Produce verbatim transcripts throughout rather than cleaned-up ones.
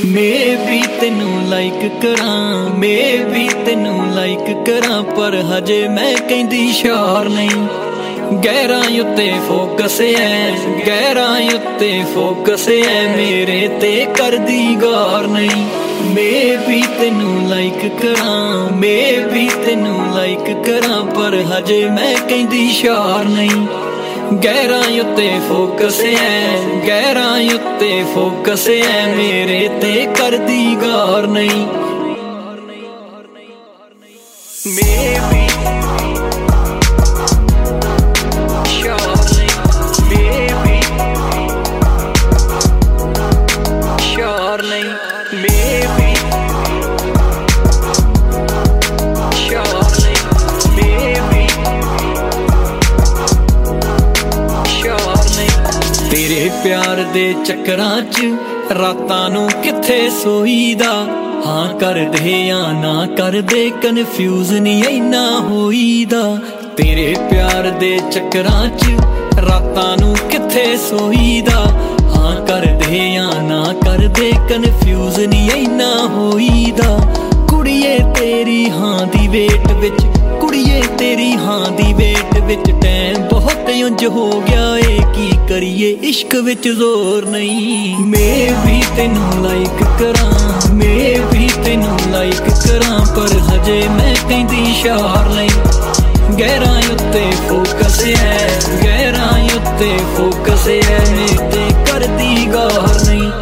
मैं भी तेनू लाइक करा, मैं भी तेनू लाइक करा, पर हजे मैं कहंदी श्योर नहीं। गहराई उत्ते फोकस है, गहराई उत्ते फोकस है, मेरे ते कर दी गौर नहीं। मैं भी तेनू लाइक करा, मैं भी तेनू लाइक करा, पर हजे मैं कहंदी श्योर नहीं। गहराई उत्ते फोकस है, गहराई उत्ते फोकस है, मेरे ते कर दी गौर नहीं। मैं भी श्योर नहीं, मैं भी श्योर नहीं, मैं भी श्योर नहीं, मैं भी श्योर नहीं। तेरे प्यार दे चक्करां च रातां नूं किथे सोईदा, हाँ कर दे या ना कर दे, कन्फ्यूज नहीं इन्ना होईदा। तेरे प्यार दे चक्करां च रातां नूं किथे सोईदा, हाँ कर दे या ना कर दे, कन्फ्यूज नहीं इन्ना होईदा। कुड़िए तेरी हाँ दी वेट विच, कुड़िए तेरी हाँ दी वेट विच, टैम बहुत उंज हो गया है, की करिए इश्क विच जोर नहीं। मैं भी तेनू लाइक करा, मैं भी तेनू लाइक करा, पर हजे मैं कहंदी श्योर नहीं। गहराई उत्ते फोकस है, गहराई उत्ते फोकस है, मेरे ते कर दी गौर नहीं।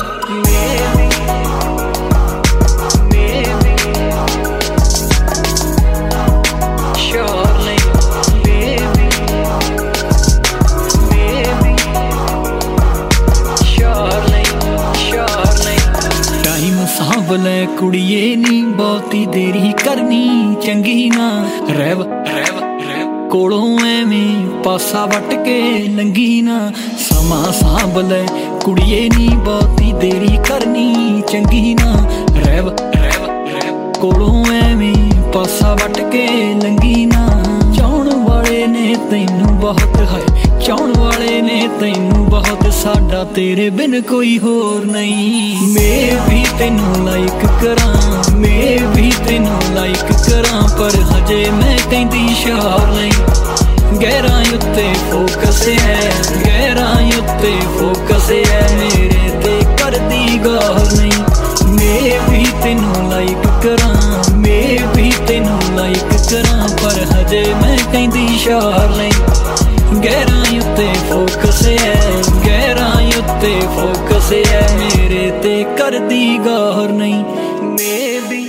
साबले कुड़िए नी बहुती देरी करनी चंगी ना, रैव रैव रैव कोलों एवें पासा वट के लंगी ना। समा साबले कुड़िए नी बहुती देरी करनी चंगी ना, रैव रैव रैव कोलों एवें पासा वट के लंगी ना। चाहण वाले ने तैनू बहुत है, चाहण वाले ने तैनू बहुत, साडा तेरे बिन कोई होर नहीं। मैं भी तेनू लाइक करा, मैं भी तेनू लाइक करा, पर हजे मैं कहंदी श्योर नहीं। गहराई उत्ते फोकस है, गहराई उत्ते फोकस है, मेरे ते कर दी गौर नहीं। मैं भी तेनू लाइक करा, मैं भी तेनू लाइक करा, पर हजे मैं कहंदी श्योर नहीं। गहराई उत्ते फोकस है, गहराई उत्ते फोकस है, मेरे ते कर दी गौर नहीं। मैं भी